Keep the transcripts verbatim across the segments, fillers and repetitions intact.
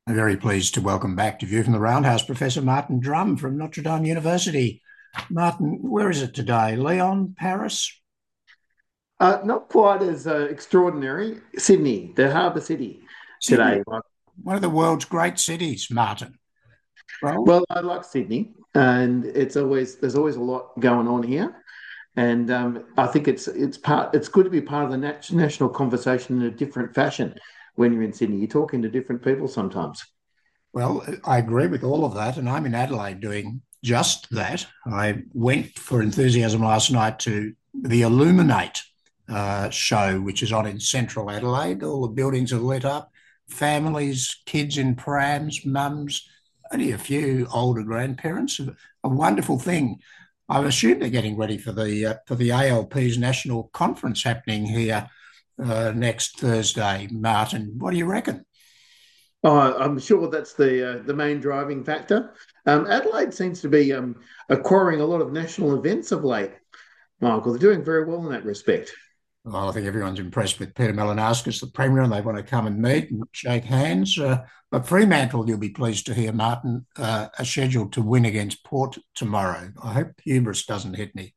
I'm very pleased to welcome back to View from the Roundhouse Professor Martin Drum from Notre Dame University. Martin, where is it today? Lyon, Paris? Uh, not quite as uh, extraordinary. Sydney, the harbour city Sydney, today. one of the world's great cities, Martin. Well, Well, I like Sydney, and it's always there's always a lot going on here, and um, I think it's it's part it's good to be part of the nat national conversation in a different fashion. When you're in Sydney, you're talking to different people sometimes. well, I agree with all of that, and I'm in Adelaide doing just that. I went for enthusiasm last night to the Illuminate uh, show, which is on in central Adelaide. All the buildings are lit up, families, kids in prams, mums, only a few older grandparents. A wonderful thing. I assume they're getting ready for the uh, for the A L P's national conference happening here uh, next Thursday. Martin, what do you reckon? Oh, I'm sure that's the uh, the main driving factor. Um, Adelaide seems to be um, acquiring a lot of national events of late, Michael. They're doing very well in that respect. Well, I think everyone's impressed with Peter Malinauskas, the Premier, and they want to come and meet and shake hands. Uh, but Fremantle, you'll be pleased to hear, Martin, uh, are scheduled to win against Port tomorrow. I hope hubris doesn't hit me.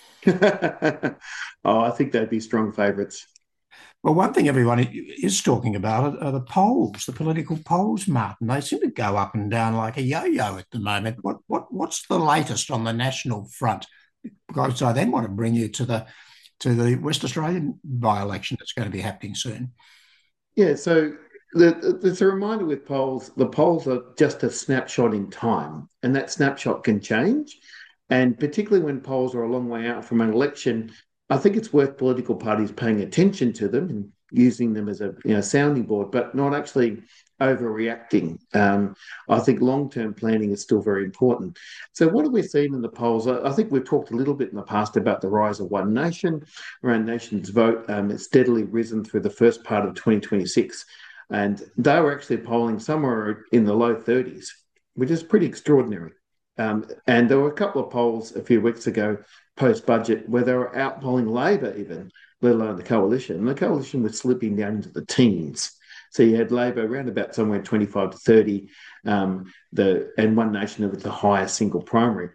Oh, I think they'd be strong favourites. Well, one thing everyone is talking about are the polls, the political polls, Martin. They seem to go up and down like a yo-yo at the moment. What what what's the latest on the national front? Because I then want to bring you to the to the West Australian by-election that's going to be happening soon. Yeah, so the, there's a reminder with polls, the polls are just a snapshot in time, and that snapshot can change. And particularly when polls are a long way out from an election, I think it's worth political parties paying attention to them and using them as a you know sounding board, but not actually overreacting. Um, I think long-term planning is still very important. So what have we seen in the polls? I, I think we've talked a little bit in the past about the rise of One Nation. Around Nation's vote, um, it's steadily risen through the first part of twenty twenty-six. And they were actually polling somewhere in the low thirties, which is pretty extraordinary. Um, and there were a couple of polls a few weeks ago post budget where they were outpolling Labor, even, let alone the coalition. And the coalition was slipping down into the teens. So you had Labor around about somewhere twenty-five to thirty, um, the and One Nation with the highest single primary.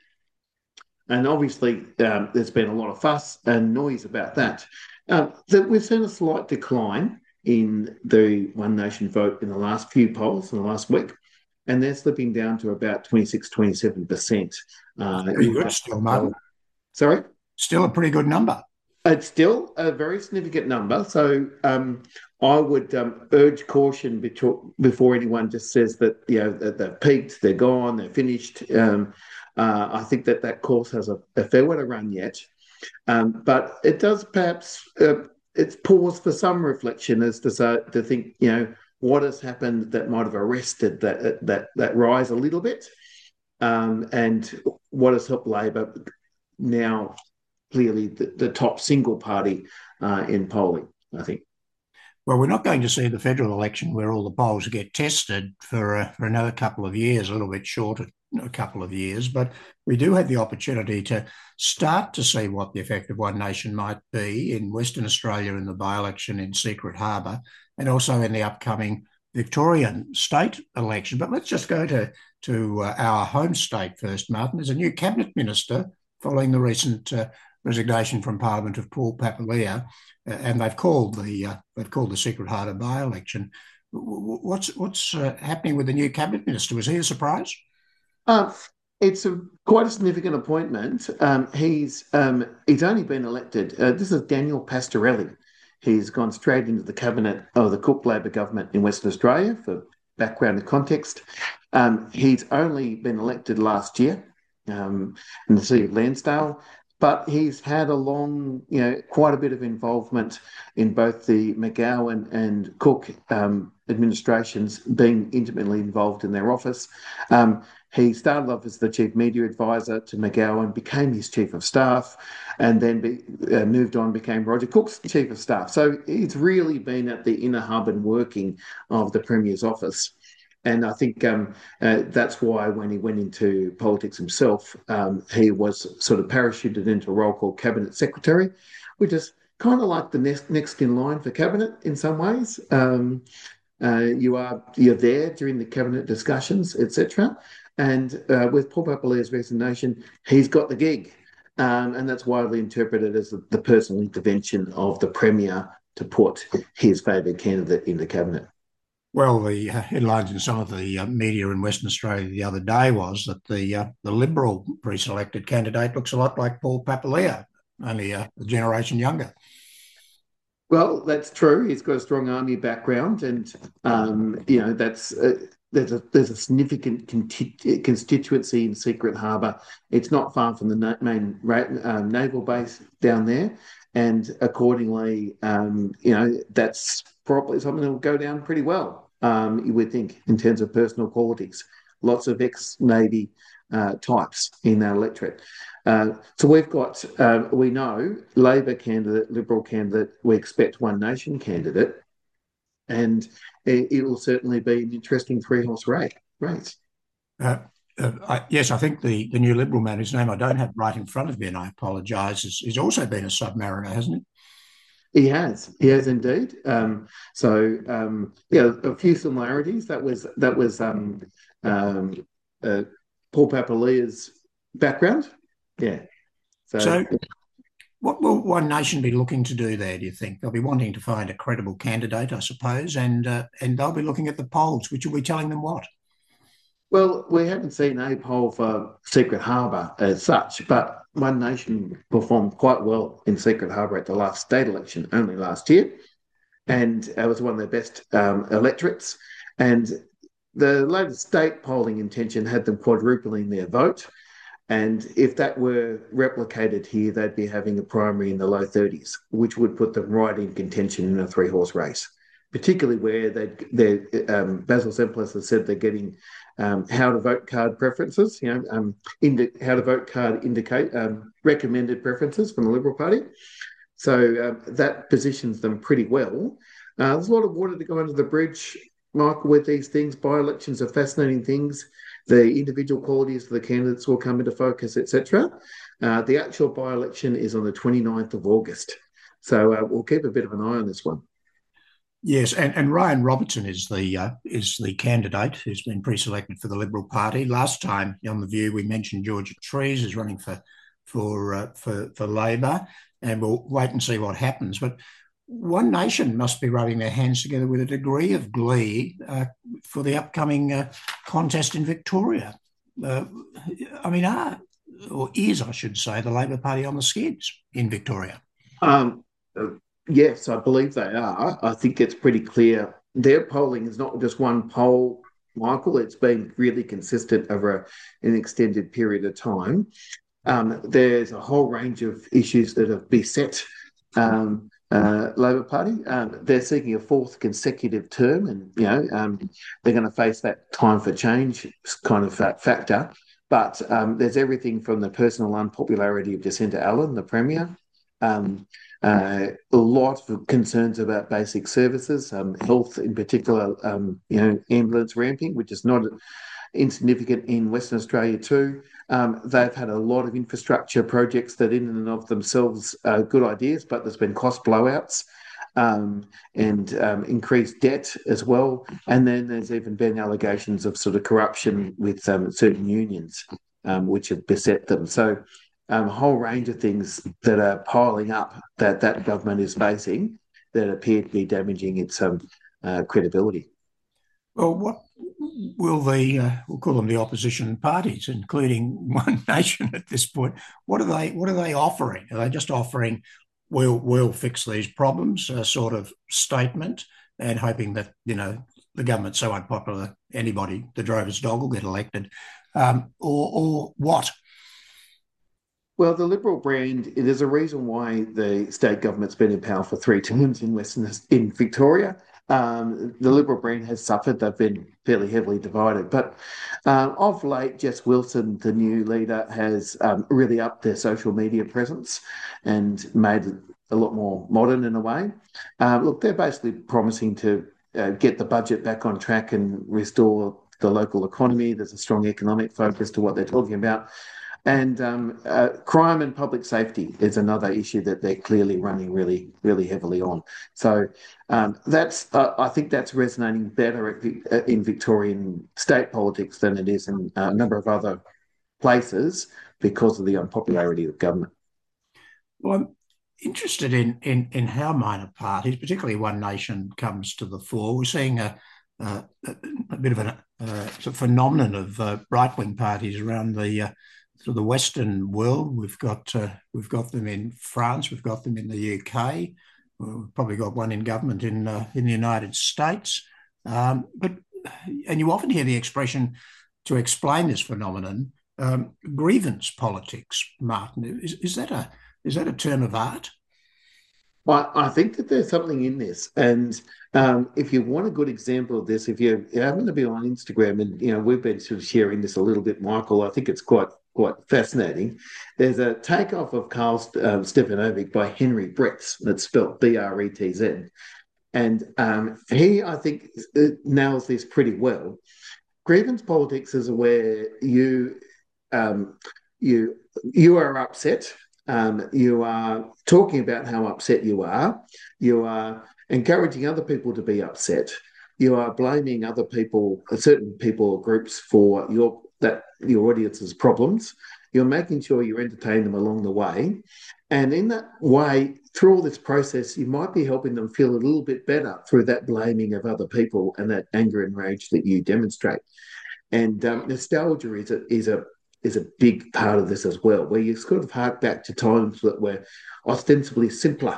And obviously, um, there's been a lot of fuss and noise about that. Um, that we've seen a slight decline in the One Nation vote in the last few polls in the last week, and they're slipping down to about twenty-six, twenty-seven percent. That's Uh, pretty good still, Martin. Sorry? Still a pretty good number. It's still a very significant number. So um, I would um, urge caution before anyone just says that you know that they've peaked, they're gone, they're finished. Um, uh, I think that that course has a, a fair way to run yet, um, but it does perhaps uh, it's pause for some reflection as to say, to think you know what has happened that might have arrested that that that rise a little bit, um, and what has helped Labor now clearly the, the top single party uh, in polling, I think. Well, we're not going to see the federal election where all the polls get tested for uh, for another couple of years, a little bit shorter, a couple of years, but we do have the opportunity to start to see what the effect of One Nation might be in Western Australia in the by-election in Secret Harbour and also in the upcoming Victorian state election. But let's just go to, to uh, our home state first, Martin. There's a new cabinet minister following the recent uh, resignation from Parliament of Paul Papalia, uh, and they've called the uh, they've called the Secret Harbour by-election. What's what's uh, happening with the new cabinet minister? Was he a surprise? Uh, it's a quite a significant appointment. Um, he's um, he's only been elected. Uh, this is Daniel Pastorelli. He's gone straight into the cabinet of the Cook Labor government in Western Australia. For background and context, um, he's only been elected last year um, in the city of Lansdale. But he's had a long, you know, quite a bit of involvement in both the McGowan and Cook um, administrations, being intimately involved in their office. Um, he started off as the chief media advisor to McGowan, became his chief of staff, and then be, uh, moved on, became Roger Cook's chief of staff. So he's really been at the inner hub and working of the Premier's office. And I think um, uh, that's why when he went into politics himself, um, he was sort of parachuted into a role called Cabinet Secretary, which is kind of like the next, next in line for Cabinet in some ways. Um, Uh, you are you're there during the cabinet discussions, et cetera. And uh, with Paul Papalia's resignation, he's got the gig, um, and that's widely interpreted as the, the personal intervention of the Premier to put his favoured candidate into cabinet. Well, the uh, headlines in some of the uh, media in Western Australia the other day was that the uh, the Liberal pre-selected candidate looks a lot like Paul Papalia, only uh, a generation younger. Well, that's true. He's got a strong army background, and um, you know that's uh, there's a there's a significant constituency in Secret Harbour. It's not far from the na- main um, naval base down there, and accordingly, um, you know that's probably something that will go down pretty well. Um, you would think in terms of personal qualities. Lots of ex-Navy uh, types in that electorate. Uh, so we've got, uh, we know, Labor candidate, Liberal candidate, we expect One Nation candidate, and it, it will certainly be an interesting three-horse race. race. Uh, uh, I, yes, I think the, the new Liberal man, whose name I don't have right in front of me, and I apologise, has, has also been a submariner, hasn't he? He has, he has indeed. Um, so um, yeah, a few similarities. That was that was um, um, uh, Paul Papalia's background. Yeah. So, so what will One Nation be looking to do there, do you think? They'll be wanting to find a credible candidate, I suppose, and uh, and they'll be looking at the polls, which will be telling them what? Well, we haven't seen a poll for Secret Harbour as such, but One Nation performed quite well in Secret Harbour at the last state election, only last year, and it was one of their best um, electorates. And the latest state polling intention had them quadrupling their vote. And if that were replicated here, they'd be having a primary in the low thirties, which would put them right in contention in a three-horse race, particularly where they um, Basil Semplas has said they're getting um, how to vote card preferences, you know, um, indi- how to vote card indicate um, recommended preferences from the Liberal Party. So uh, that positions them pretty well. Uh, there's a lot of water to go under the bridge, Michael, with these things. By-elections are fascinating things. The individual qualities of the candidates will come into focus, et cetera. Uh, the actual by-election is on the twenty-ninth of August. So uh, we'll keep a bit of an eye on this one. Yes, and, and Ryan Robertson is the uh, is the candidate who's been pre-selected for the Liberal Party. Last time on The View, we mentioned Georgia Trees is running for for uh, for for Labor, and we'll wait and see what happens. But One Nation must be rubbing their hands together with a degree of glee uh, for the upcoming uh, contest in Victoria. Uh, I mean, are, or is, I should say, the Labor Party on the skids in Victoria? Um, yes, I believe they are. I think it's pretty clear. Their polling is not just one poll, Michael. It's been really consistent over an extended period of time. Um, there's a whole range of issues that have beset um, uh, Labor Party. Um, they're seeking a fourth consecutive term, and you know um, they're going to face that time for change kind of factor. But um, there's everything from the personal unpopularity of Jacinta Allan, the Premier, um, uh, a lot of concerns about basic services, um, health in particular, um, you know, ambulance ramping, which is not insignificant in Western Australia too. Um, they've had a lot of infrastructure projects that in and of themselves are good ideas, but there's been cost blowouts um, and um, increased debt as well. And then there's even been allegations of sort of corruption with um, certain unions, um, which have beset them. So um, a whole range of things that are piling up that that government is facing that appear to be damaging its um, uh, credibility. Well, what will the, uh, we'll call them the opposition parties, including One Nation at this point, what are they, what are they offering? Are they just offering, we'll, we'll fix these problems, a sort of statement, and hoping that, you know, the government's so unpopular, anybody, the drover's dog will get elected, um, or, or what? Well, the Liberal brand, there's a reason why the state government's been in power for three terms in Western, in Victoria. Um, the Liberal brand has suffered. They've been fairly heavily divided. But um, of late, Jess Wilson, the new leader, has um, really upped their social media presence and made it a lot more modern in a way. Uh, look, they're basically promising to uh, get the budget back on track and restore the local economy. There's a strong economic focus to what they're talking about. And um, uh, crime and public safety is another issue that they're clearly running really, really heavily on. So um, that's, uh, I think that's resonating better at, in Victorian state politics than it is in a number of other places because of the unpopularity of government. Well, I'm interested in in in how minor parties, particularly One Nation, comes to the fore. We're seeing a a, a bit of a, uh, phenomenon of uh, right wing parties around the uh, sort of the Western world. We've got uh, we've got them in France. We've got them in the U K. We've probably got one in government in uh, in the United States. Um, but and you often hear the expression to explain this phenomenon, um, grievance politics. Martin, is is that a is that a term of art? I, I think that there's something in this, and um, if you want a good example of this, if you happen to be on Instagram, and you know we've been sort of sharing this a little bit, Michael, I think it's quite quite fascinating. There's a takeoff of Carl um, Stefanovic by Henry Bretz, that's spelled B R E T Z, and um, he, I think, nails this pretty well. Grievance politics is where you um, you you are upset. Um, you are talking about how upset you are. You are encouraging other people to be upset. You are blaming other people, certain people or groups, for your that your audience's problems. You're making sure you entertain them along the way, and in that way, through all this process, you might be helping them feel a little bit better through that blaming of other people and that anger and rage that you demonstrate. And um, nostalgia is a is a is a big part of this as well, where you sort of hark back to times that were ostensibly simpler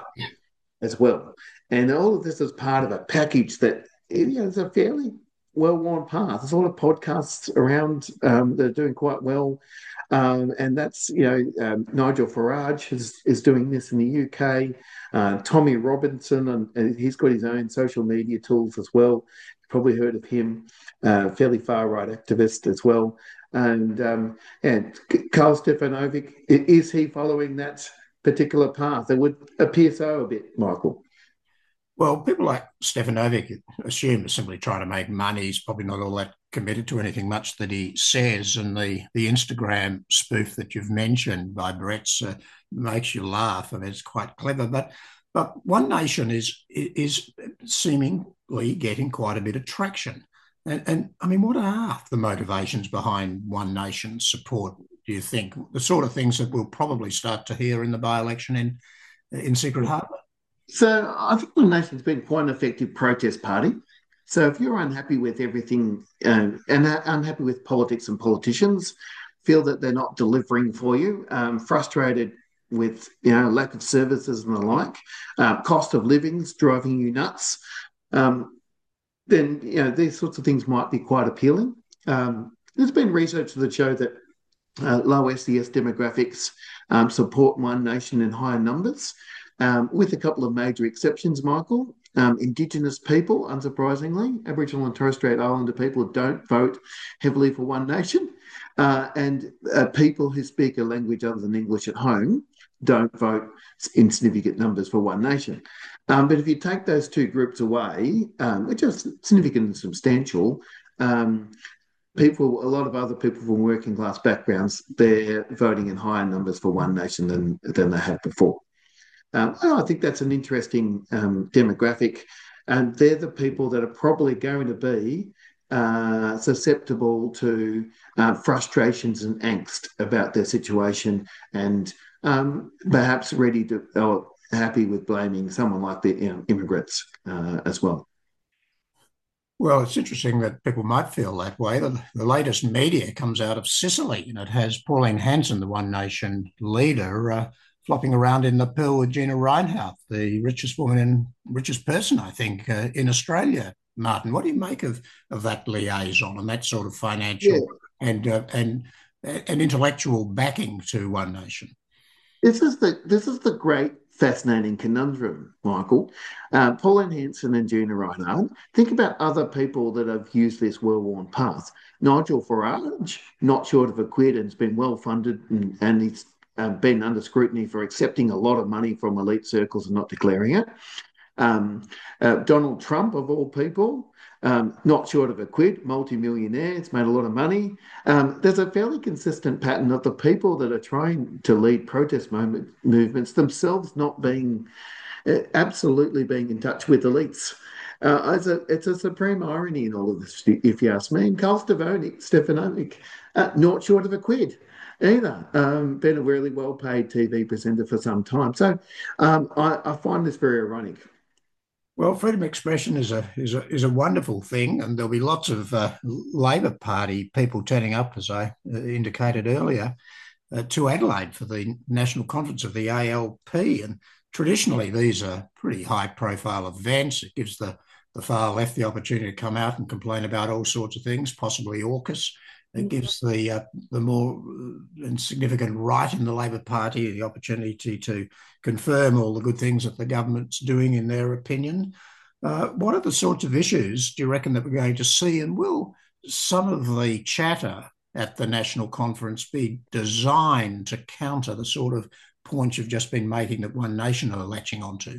as well. And all of this is part of a package that, you know, is a fairly well-worn path. There's a lot of podcasts around um, that are doing quite well. Um, and that's, you know, um, Nigel Farage is, is doing this in the U K. Uh, Tommy Robinson, and, and he's got his own social media tools as well. You've probably heard of him, uh, fairly far-right activist as well. And um, and Carl Stefanovic, is he following that particular path? It would appear so a bit, Michael. Well, people like Stefanovic assume are simply trying to make money. He's probably not all that committed to anything much that he says. And the, the Instagram spoof that you've mentioned by Brett's uh, makes you laugh. I mean, it's quite clever. But but One Nation is is seemingly getting quite a bit of traction. And, and I mean, what are the motivations behind One Nation support, do you think? The sort of things that we'll probably start to hear in the by-election in in Secret Harbour? So I think One Nation's been quite an effective protest party. So if you're unhappy with everything um, and unhappy with politics and politicians, feel that they're not delivering for you, um, frustrated with, you know, lack of services and the like, uh, cost of living's driving you nuts, um, then, you know, these sorts of things might be quite appealing. Um, there's been research that show that uh, low S E S demographics um, support One Nation in higher numbers. Um, with a couple of major exceptions, Michael. Um, Indigenous people, unsurprisingly, Aboriginal and Torres Strait Islander people don't vote heavily for One Nation, uh, and uh, people who speak a language other than English at home don't vote in significant numbers for One Nation. Um, but if you take those two groups away, um, which are significant and substantial, um, people, a lot of other people from working class backgrounds, they're voting in higher numbers for One Nation than, than they have before. Um, I think that's an interesting um, demographic, and they're the people that are probably going to be uh, susceptible to uh, frustrations and angst about their situation, and um, perhaps ready to or happy with blaming someone like the, you know, immigrants uh, as well. Well, it's interesting that people might feel that way. The, the latest media comes out of Sicily, and it has Pauline Hanson, the One Nation leader, uh, flopping around in the pool with Gina Reinhardt, the richest woman and richest person, I think, uh, in Australia. Martin, what do you make of, of that liaison and that sort of Yeah, financial and uh, and and intellectual backing to One Nation? This is the this is the great fascinating conundrum, Michael. Uh, Pauline Hanson and Gina Reinhardt. Think about other people that have used this well-worn path. Nigel Farage, not short of a quid, and has been well funded, and, and he's uh, been under scrutiny for accepting a lot of money from elite circles and not declaring it. Um, uh, Donald Trump, of all people, um, not short of a quid, multi-millionaires, made a lot of money. Um, there's a fairly consistent pattern of the people that are trying to lead protest moment, movements themselves not being uh, absolutely being in touch with elites. Uh, it's, a, it's a supreme irony in all of this, if you ask me. And Carl Stefanovic, Stefanovic uh, not short of a quid either. Um, been a really well-paid T V presenter for some time. So um, I, I find this very ironic. Well, freedom of expression is a is a is a wonderful thing, and there'll be lots of uh, Labor Party people turning up, as I uh, indicated earlier, uh, to Adelaide for the national conference of the A L P. And traditionally, these are pretty high-profile events. It gives the the far left the opportunity to come out and complain about all sorts of things, possibly AUKUS. It gives the uh, the more insignificant right in the Labor Party the opportunity to, to confirm all the good things that the government's doing in their opinion. Uh, what are the sorts of issues do you reckon that we're going to see? And will some of the chatter at the national conference be designed to counter the sort of points you've just been making that One Nation are latching onto?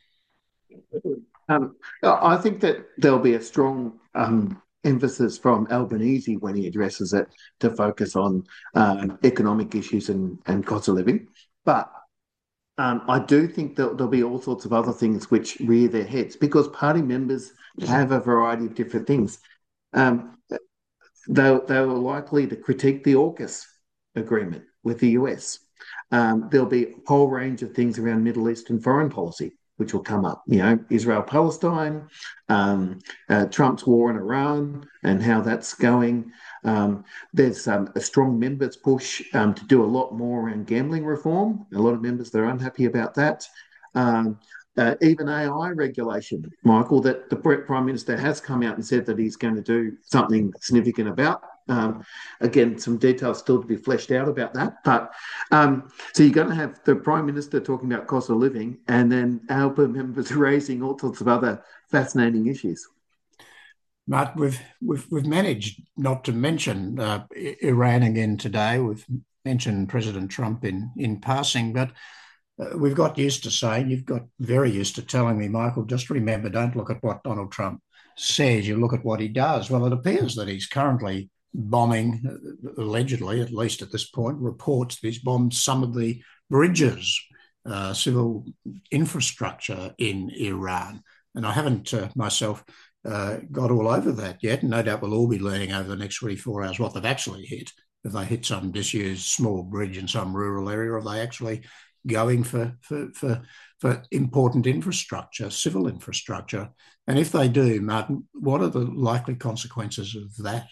Um, I think that there'll be a strong um, emphasis from Albanese when he addresses it to focus on um, economic issues and, and cost of living. But um, I do think that there'll be all sorts of other things which rear their heads because party members have a variety of different things. Um, they, they were likely to critique the AUKUS agreement with the U S. Um, there'll be a whole range of things around Middle East and foreign policy which will come up. You know, Israel, Palestine, um, uh, Trump's war in Iran and how that's going. Um, there's um, a strong members push um, to do a lot more around gambling reform. A lot of members that are unhappy about that. Um, uh, even A I regulation, Michael, that the Prime Minister has come out and said that he's going to do something significant about. Um, again, some details still to be fleshed out about that. But um, so you're going to have the Prime Minister talking about cost of living and then A L P members raising all sorts of other fascinating issues. But we've we've we've managed not to mention uh, Iran again today. We've mentioned President Trump in in passing, but uh, we've got used to saying, you've got very used to telling me, Michael, just remember, don't look at what Donald Trump says, you look at what he does. Well, it appears that he's currently bombing, allegedly, at least at this point, reports that he's bombed some of the bridges, uh, civil infrastructure in Iran. And I haven't uh, myself uh, got all over that yet. And no doubt we'll all be learning over the next twenty-four hours what they've actually hit. If they hit some disused small bridge in some rural area, or are they actually going for, for, for, for important infrastructure, civil infrastructure? And if they do, Martin, what are the likely consequences of that?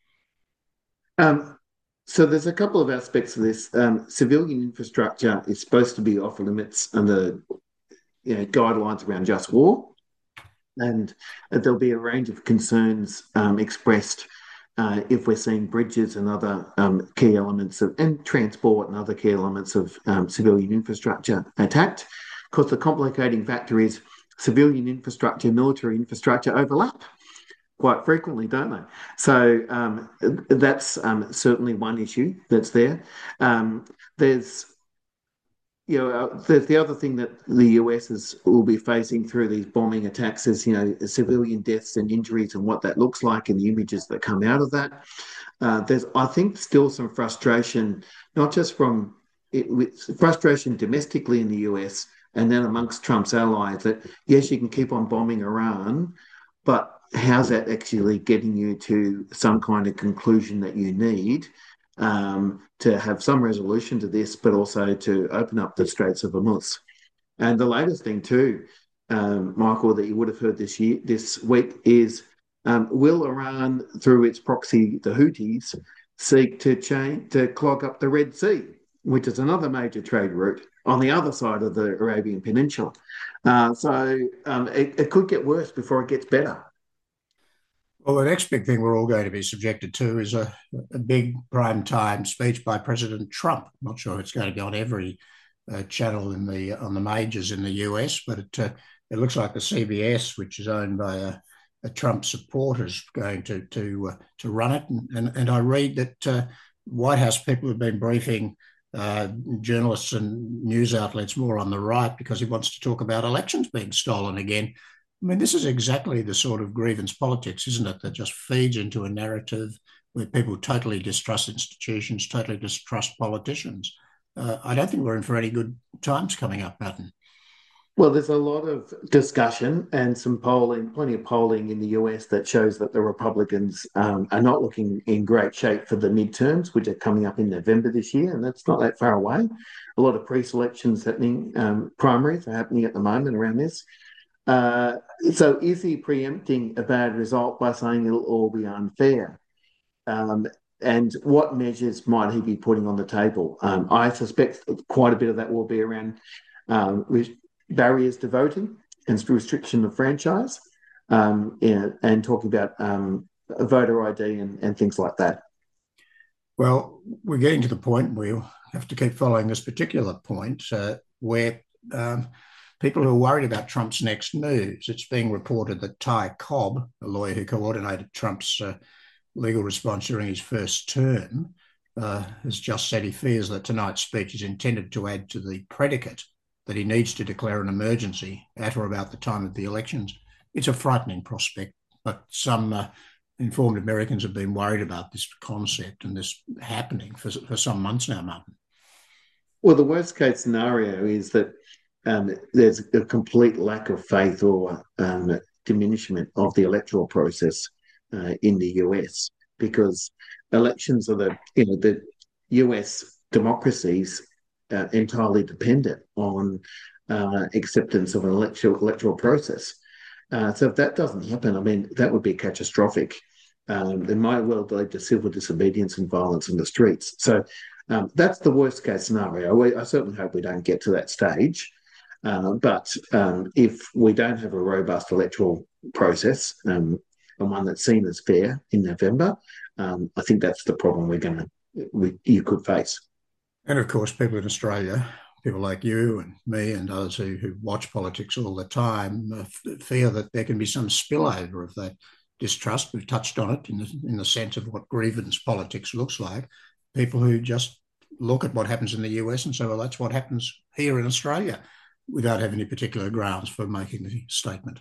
Um, so there's a couple of aspects of this. Um, civilian infrastructure is supposed to be off limits under you know, guidelines around just war. And there'll be a range of concerns um, expressed uh, if we're seeing bridges and other um, key elements of, and transport and other key elements of um, civilian infrastructure attacked. Because the complicating factor is civilian infrastructure, military infrastructure overlap quite frequently, don't they? So um, that's um, certainly one issue that's there. Um, there's you know, uh, the, the other thing that the U S is will be facing through these bombing attacks is, you know, civilian deaths and injuries and what that looks like and the images that come out of that. Uh, there's, I think, still some frustration, not just from it, with frustration domestically in the U S and then amongst Trump's allies that, yes, you can keep on bombing Iran, but how's that actually getting you to some kind of conclusion that you need? Um, to have some resolution to this, but also to open up the Straits of Hormuz. And the latest thing too, um, Michael, that you would have heard this year, this week is, um, will Iran, through its proxy, the Houthis, seek to change to clog up the Red Sea, which is another major trade route on the other side of the Arabian Peninsula? Uh, so um, it, it could get worse before it gets better. Well, the next big thing we're all going to be subjected to is a, a big prime time speech by President Trump. I'm not sure it's going to be on every uh, channel in the on the majors in the U S, but it uh, it looks like the C B S, which is owned by a, a Trump supporter, is going to to uh, to run it. And, and and I read that uh, White House people have been briefing uh, journalists and news outlets more on the right because he wants to talk about elections being stolen again. I mean, this is exactly the sort of grievance politics, isn't it, that just feeds into a narrative where people totally distrust institutions, totally distrust politicians. Uh, I don't think we're in for any good times coming up, Martin. Well, there's a lot of discussion and some polling, plenty of polling in the U S that shows that the Republicans um, are not looking in great shape for the midterms, which are coming up in November this year, and that's not that far away. A lot of pre-selections happening, um, primaries are happening at the moment around this. Uh, so is he preempting a bad result by saying it'll all be unfair? Um, and what measures might he be putting on the table? Um, I suspect quite a bit of that will be around um, barriers to voting and restriction of franchise, um, yeah, and talking about um, voter I D and, and things like that. Well, we're getting to the point we'll have to keep following this particular point uh, where um, people who are worried about Trump's next moves, it's being reported that Ty Cobb, a lawyer who coordinated Trump's uh, legal response during his first term, uh, has just said he fears that tonight's speech is intended to add to the predicate that he needs to declare an emergency at or about the time of the elections. It's a frightening prospect, but some uh, informed Americans have been worried about this concept and this happening for, for some months now, Martin. Well, the worst case scenario is that um, there's a complete lack of faith or um, diminishment of the electoral process uh, in the U S, because elections are the, you know, the U S democracies uh, entirely dependent on uh, acceptance of an electoral electoral process. Uh, so if that doesn't happen, I mean, that would be catastrophic. Um, it might well lead to civil disobedience and violence in the streets. So um, that's the worst case scenario. We, I certainly hope we don't get to that stage. Uh, but um, if we don't have a robust electoral process, um, and one that's seen as fair in November, um, I think that's the problem we're going to we, you could face. And of course, people in Australia, people like you and me and others who, who watch politics all the time, uh, fear that there can be some spillover of that distrust. We've touched on it in the, in the sense of what grievance politics looks like. People who just look at what happens in the U S and say, well, that's what happens here in Australia, without having any particular grounds for making the statement.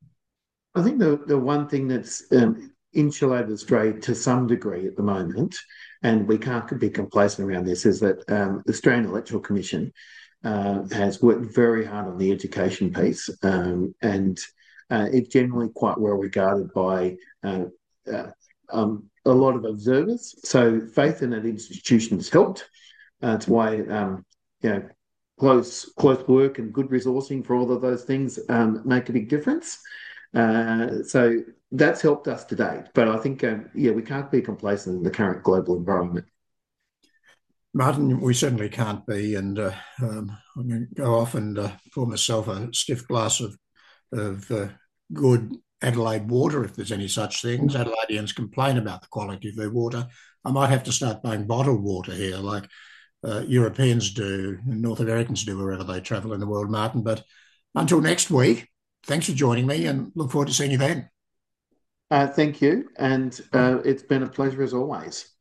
I think the, the one thing that's um, insulated Australia to some degree at the moment, and we can't be complacent around this, is that um, the Australian Electoral Commission uh, has worked very hard on the education piece, um, and uh, it's generally quite well regarded by uh, uh, um, a lot of observers. So faith in that institution has helped. Uh, that's why um, you know close close work and good resourcing for all of those things um, make a big difference. Uh, so that's helped us to date. But I think, um, yeah, we can't be complacent in the current global environment. Martin, we certainly can't be. And uh, um, I'm going to go off and uh, pour myself a stiff glass of, of uh, good Adelaide water, if there's any such things. Adelaideans complain about the quality of their water. I might have to start buying bottled water here, like uh, Europeans do, and North Americans do wherever they travel in the world, Martin. But until next week, thanks for joining me and look forward to seeing you then. Uh, thank you. And uh, it's been a pleasure as always.